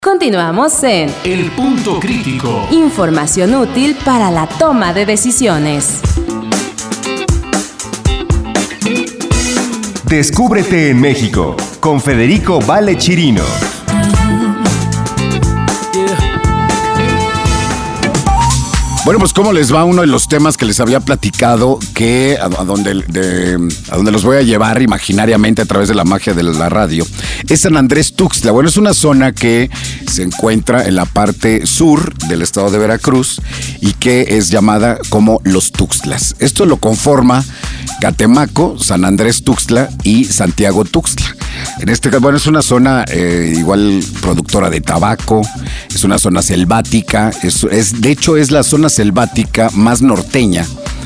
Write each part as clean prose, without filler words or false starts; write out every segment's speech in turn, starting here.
Continuamos en El Punto Crítico. Información útil para la toma de decisiones. Descúbrete en México con Federico Vale Chirino. Bueno, pues cómo les va uno de los temas que les había platicado, que a donde los voy a llevar imaginariamente a través de la magia de la radio, es San Andrés Tuxtla. Bueno, es una zona que se encuentra en la parte sur del estado de Veracruz y que es llamada como Los Tuxtlas. Esto lo conforma Catemaco, San Andrés Tuxtla y Santiago Tuxtla. En este caso, bueno, es una zona igual productora de tabaco, es una zona selvática, de hecho es la zona selvática más norteña,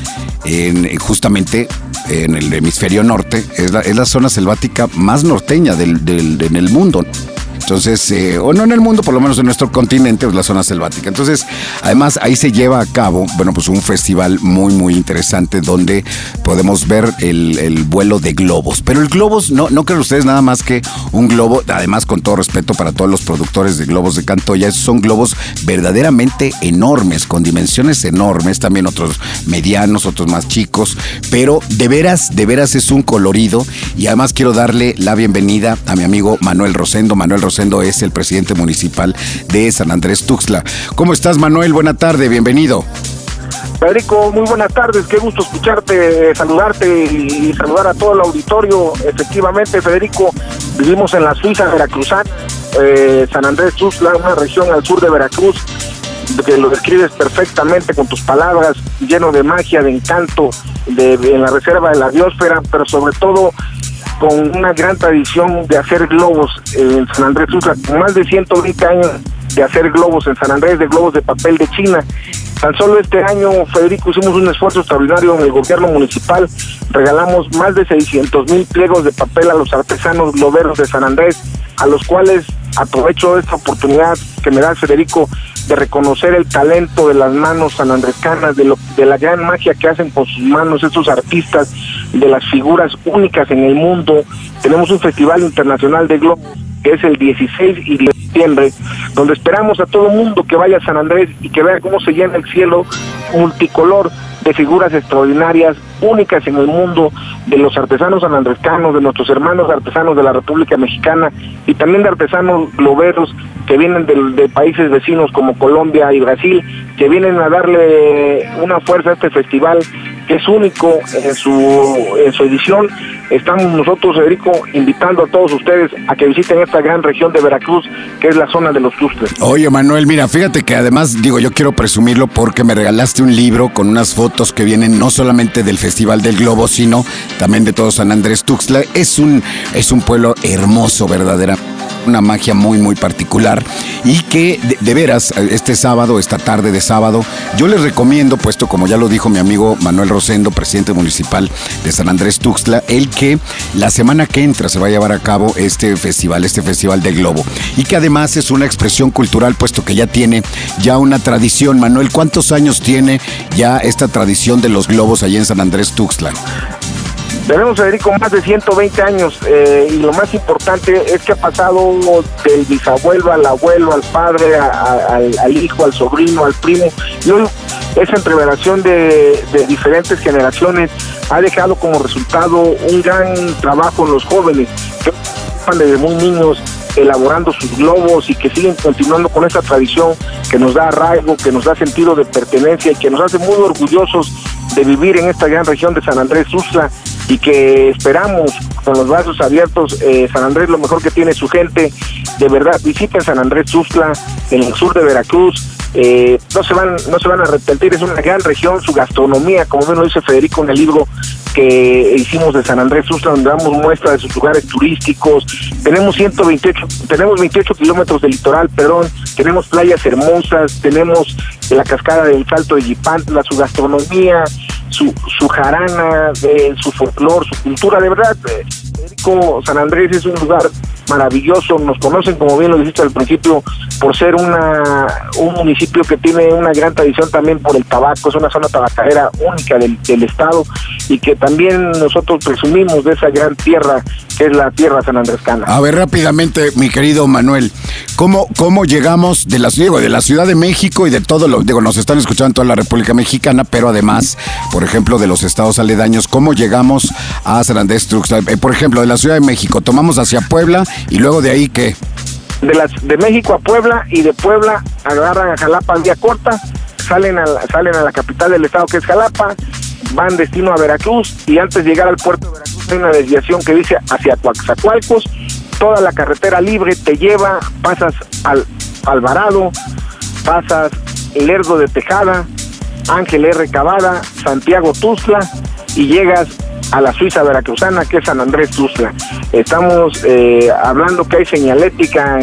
justamente en el hemisferio norte, es la zona selvática más norteña en el mundo. Entonces, o no en el mundo, por lo menos en nuestro continente, es la zona selvática. Entonces, además, ahí se lleva a cabo, bueno, pues un festival muy, muy interesante donde podemos ver el vuelo de globos. Pero el globos, no creen ustedes nada más que un globo, además, con todo respeto para todos los productores de globos de Cantoya, esos son globos verdaderamente enormes, con dimensiones enormes, también otros medianos, otros más chicos, pero de veras es un colorido. Y además quiero darle la bienvenida a mi amigo Manuel Rosendo. Manuel Rosendo es el presidente municipal de San Andrés Tuxtla. ¿Cómo estás, Manuel? Buena tarde, bienvenido. Federico, muy buenas tardes, qué gusto escucharte, saludarte y saludar a todo el auditorio. Efectivamente, Federico, vivimos en la Suiza veracruzana, San Andrés Tuxtla, una región al sur de Veracruz, que lo describes perfectamente con tus palabras, lleno de magia, de encanto, en la reserva de la biosfera, pero sobre todo con una gran tradición de hacer globos en San Andrés Tuxtla, con más de 120 años de hacer globos en San Andrés, de globos de papel de China. Tan solo este año, Federico, hicimos un esfuerzo extraordinario en el gobierno municipal, regalamos más de 600,000 pliegos de papel a los artesanos globeros de San Andrés, a los cuales aprovecho esta oportunidad que me da, Federico, de reconocer el talento de las manos sanandrescanas, de la gran magia que hacen con sus manos estos artistas, de las figuras únicas en el mundo. Tenemos un festival internacional de globos que es el 16 y 10 de septiembre, donde esperamos a todo el mundo que vaya a San Andrés y que vea cómo se llena el cielo multicolor de figuras extraordinarias, únicas en el mundo, de los artesanos sanandrescanos, de nuestros hermanos artesanos de la República Mexicana y también de artesanos globeros que vienen de países vecinos como Colombia y Brasil, que vienen a darle una fuerza a este festival que es único en su edición. Estamos nosotros, Federico, invitando a todos ustedes a que visiten esta gran región de Veracruz, que es la zona de los Tuxtlas. Oye, Manuel, mira, fíjate que además, yo quiero presumirlo porque me regalaste un libro con unas fotos que vienen no solamente del Festival del Globo, sino también de todo San Andrés Tuxtla. Es un pueblo hermoso, verdadera. Una magia muy, muy particular y que de veras esta tarde de sábado, yo les recomiendo, puesto como ya lo dijo mi amigo Manuel Rosendo, presidente municipal de San Andrés Tuxtla, el que la semana que entra se va a llevar a cabo este festival del globo y que además es una expresión cultural, puesto que ya tiene una tradición. Manuel, ¿cuántos años tiene ya esta tradición de los globos allá en San Andrés Tuxtla? Tenemos, Federico, más de 120 años y lo más importante es que ha pasado del bisabuelo al abuelo, al padre, al hijo, al sobrino, al primo, y hoy esa entreveración de diferentes generaciones ha dejado como resultado un gran trabajo en los jóvenes que están desde muy niños elaborando sus globos y que siguen continuando con esta tradición que nos da arraigo, que nos da sentido de pertenencia y que nos hace muy orgullosos de vivir en esta gran región de San Andrés Tuxtla, y que esperamos con los brazos abiertos. San Andrés, lo mejor que tiene su gente, de verdad, visiten San Andrés Tuxtla, en el sur de Veracruz. No se van a arrepentir, es una gran región, su gastronomía, como bien lo dice Federico en el libro que hicimos de San Andrés Tuxtla, donde damos muestra de sus lugares turísticos. Tenemos 28 kilómetros de litoral, tenemos playas hermosas, tenemos la cascada del Salto de Yipantla, su gastronomía, su jarana, su folclor, su cultura. De verdad, Federico, San Andrés es un lugar maravilloso. Nos conocen, como bien lo dijiste al principio, por ser un municipio que tiene una gran tradición también por el tabaco. Es una zona tabacalera única del estado, y que también nosotros presumimos de esa gran tierra que es la tierra sanandrescana. A ver, rápidamente, mi querido Manuel, ¿cómo llegamos de la Ciudad de México y de todo nos están escuchando en toda la República Mexicana, pero además, por ejemplo, de los estados aledaños, ¿cómo llegamos a San Andrés Tuxtla? Por ejemplo, de la Ciudad de México, tomamos hacia Puebla y luego de ahí, ¿qué? De México a Puebla, y de Puebla agarran a Jalapa en vía corta, salen a la capital del estado, que es Jalapa, van destino a Veracruz, y antes de llegar al puerto de Veracruz hay una desviación que dice hacia Coaxacualcos. Toda la carretera libre te lleva, pasas al Alvarado, pasas Lerdo de Tejada, Ángel R. Cavada, Santiago Tuxtla, y llegas a la Suiza veracruzana, que es San Andrés Tuxtla. Estamos hablando que hay señalética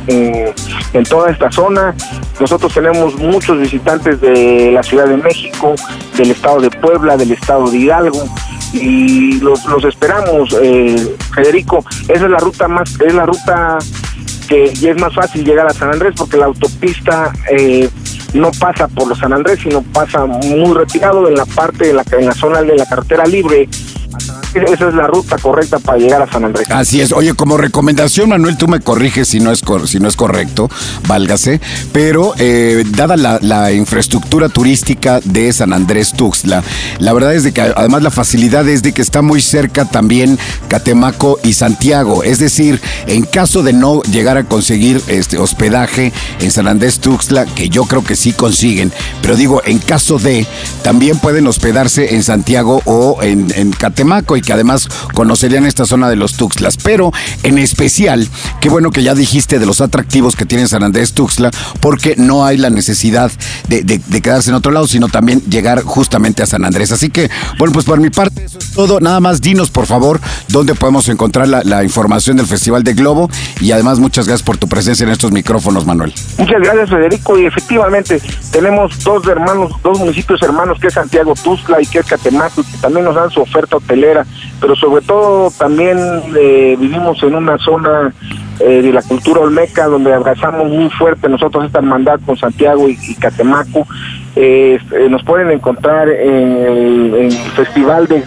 en toda esta zona. Nosotros tenemos muchos visitantes de la Ciudad de México, del estado de Puebla, del estado de Hidalgo, y los esperamos, Federico. Esa es la ruta que ya es más fácil llegar a San Andrés, porque la autopista no pasa por los San Andrés, sino pasa muy retirado en la parte en la zona de la carretera libre. Esa es la ruta correcta para llegar a San Andrés. Así es. Oye, como recomendación, Manuel, tú me corriges si no es correcto, válgase, pero dada la infraestructura turística de San Andrés Tuxtla, la verdad es de que además la facilidad es de que está muy cerca también Catemaco y Santiago. Es decir, en caso de no llegar a conseguir hospedaje en San Andrés Tuxtla, que yo creo que sí consiguen, pero digo, en caso de, también pueden hospedarse en Santiago o en Catemaco, y que además conocerían esta zona de los Tuxtlas. Pero en especial, qué bueno que ya dijiste de los atractivos que tiene San Andrés Tuxtla, porque no hay la necesidad de quedarse en otro lado, sino también llegar justamente a San Andrés. Así que, bueno, pues por mi parte eso es todo. Nada más dinos, por favor, dónde podemos encontrar la información del Festival de Globo, y además muchas gracias por tu presencia en estos micrófonos, Manuel. Muchas gracias, Federico, y efectivamente tenemos dos municipios hermanos, que es Santiago Tuxtla y que es Catemaco, que también nos dan su oferta hotelera, pero sobre todo también vivimos en una zona de la cultura olmeca, donde abrazamos muy fuerte nosotros esta hermandad con Santiago y Catemaco. Nos pueden encontrar en el Festival de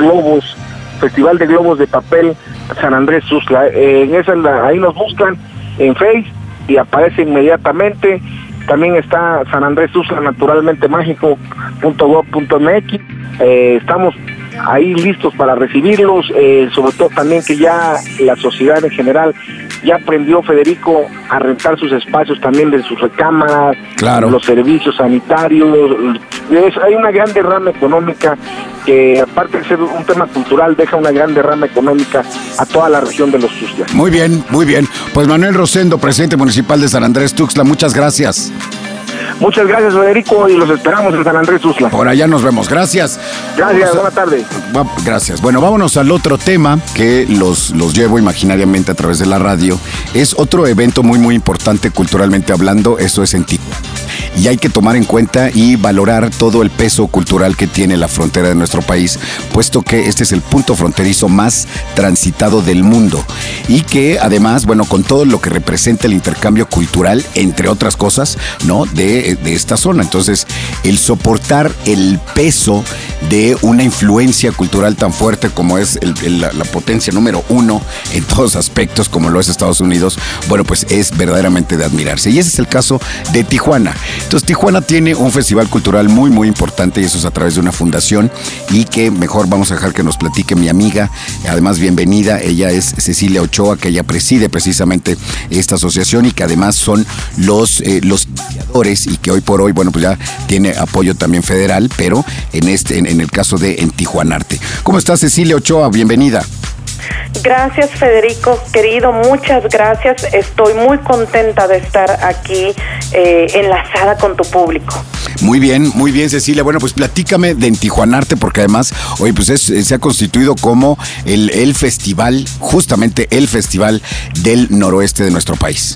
Globos de Papel San Andrés Tuxtla. Ahí nos buscan en Face y aparece inmediatamente. También está San Andrés Tuxtla naturalmente mágico.gov.mx. Estamos ahí listos para recibirlos, sobre todo también que ya la sociedad en general ya aprendió, Federico, a rentar sus espacios también de sus recámaras, claro, los servicios sanitarios. Hay una gran derrama económica que, aparte de ser un tema cultural, deja una gran derrama económica a toda la región de los Tuxtlas. Muy bien, muy bien. Pues Manuel Rosendo, presidente municipal de San Andrés Tuxtla, muchas gracias. Muchas gracias, Federico, y los esperamos en San Andrés Tuxtla. Por allá nos vemos. Gracias. Gracias, buena tarde. Gracias. Bueno, vámonos al otro tema que los llevo imaginariamente a través de la radio. Es otro evento muy, muy importante culturalmente hablando. Eso es en Tijuana. Y hay que tomar en cuenta y valorar todo el peso cultural que tiene la frontera de nuestro país, puesto que este es el punto fronterizo más transitado del mundo, y que además, bueno, con todo lo que representa el intercambio cultural, entre otras cosas, ¿no?, de esta zona. Entonces, el soportar el peso de una influencia cultural tan fuerte como es la potencia número 1 en todos aspectos, como lo es Estados Unidos, bueno, pues es verdaderamente de admirarse. Y ese es el caso de Tijuana. Entonces, Tijuana tiene un festival cultural muy, muy importante, y eso es a través de una fundación, y que mejor vamos a dejar que nos platique mi amiga, además bienvenida. Ella es Cecilia Ochoa, que ella preside precisamente esta asociación, y que además son los iniciadores, y que hoy por hoy, bueno, pues ya tiene apoyo también federal, pero en el caso de Tijuanarte. ¿Cómo estás, Cecilia Ochoa? Bienvenida. Gracias, Federico, querido, muchas gracias. Estoy muy contenta de estar aquí enlazada con tu público. Muy bien, Cecilia. Bueno, pues platícame de Tijuanarte, porque además hoy pues se ha constituido como el festival, justamente el festival del noroeste de nuestro país.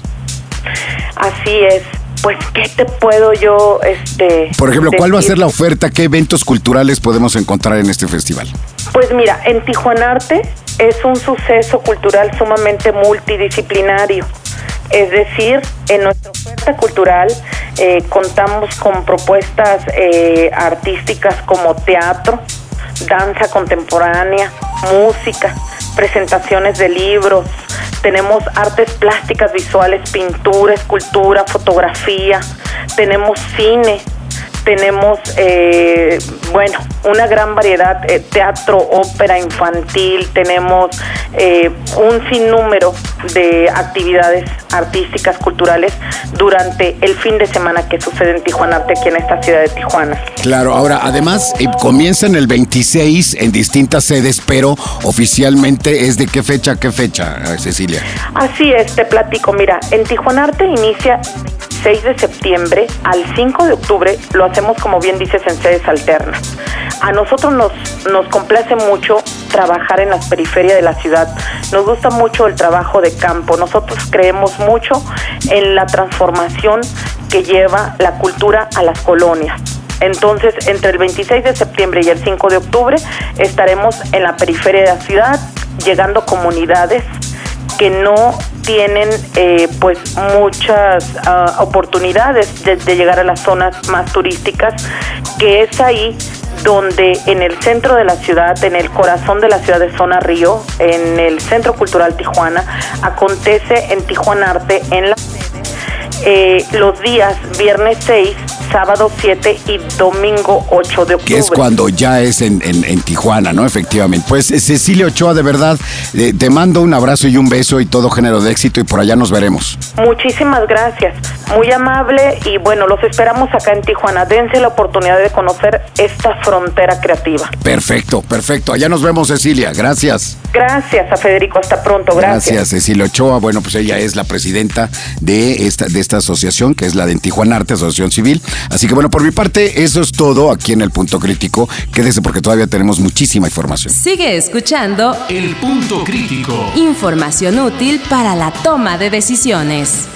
Así es. Pues, ¿qué te puedo yo Por ejemplo, ¿cuál va a decir? ser la oferta? ¿Qué eventos culturales podemos encontrar en este festival? Pues mira, en Tijuanarte es un suceso cultural sumamente multidisciplinario. Es decir, en nuestra oferta cultural contamos con propuestas artísticas como teatro, danza contemporánea, música, presentaciones de libros, tenemos artes plásticas visuales, pintura, escultura, fotografía, tenemos cine, tenemos, una gran variedad, teatro, ópera infantil, tenemos un sinnúmero de actividades artísticas, culturales, durante el fin de semana que sucede en Tijuana Arte, aquí en esta ciudad de Tijuana. Claro, ahora, además, comienzan el 26 en distintas sedes, pero oficialmente es de qué fecha, Cecilia. Así es, te platico, mira, en Tijuana Arte inicia 6 de septiembre al 5 de octubre, lo hacemos, como bien dices, en sedes alternas. A nosotros nos complace mucho trabajar en las periferias de la ciudad. Nos gusta mucho el trabajo de campo. Nosotros creemos mucho en la transformación que lleva la cultura a las colonias. Entonces, entre el 26 de septiembre y el 5 de octubre estaremos en la periferia de la ciudad, llegando a comunidades que no tienen muchas oportunidades de llegar a las zonas más turísticas, que es ahí donde en el centro de la ciudad, en el corazón de la ciudad de Zona Río, en el Centro Cultural Tijuana, acontece en Tijuana Arte, en la sede, los días viernes 6, sábado 7 y domingo 8 de octubre. Que es cuando ya es en Tijuana, ¿no? Efectivamente. Pues Cecilia Ochoa, de verdad, te mando un abrazo y un beso y todo género de éxito, y por allá nos veremos. Muchísimas gracias, muy amable, y bueno, los esperamos acá en Tijuana. Dense la oportunidad de conocer esta frontera creativa. Perfecto, allá nos vemos, Cecilia, gracias. Gracias a Federico, hasta pronto, gracias. Gracias, Cecilia Ochoa. Bueno, pues ella es la presidenta de esta asociación, que es la de Tijuana Arte, Asociación Civil. Así que bueno, por mi parte, eso es todo aquí en El Punto Crítico. Quédese porque todavía tenemos muchísima información. Sigue escuchando El Punto Crítico. Información útil para la toma de decisiones.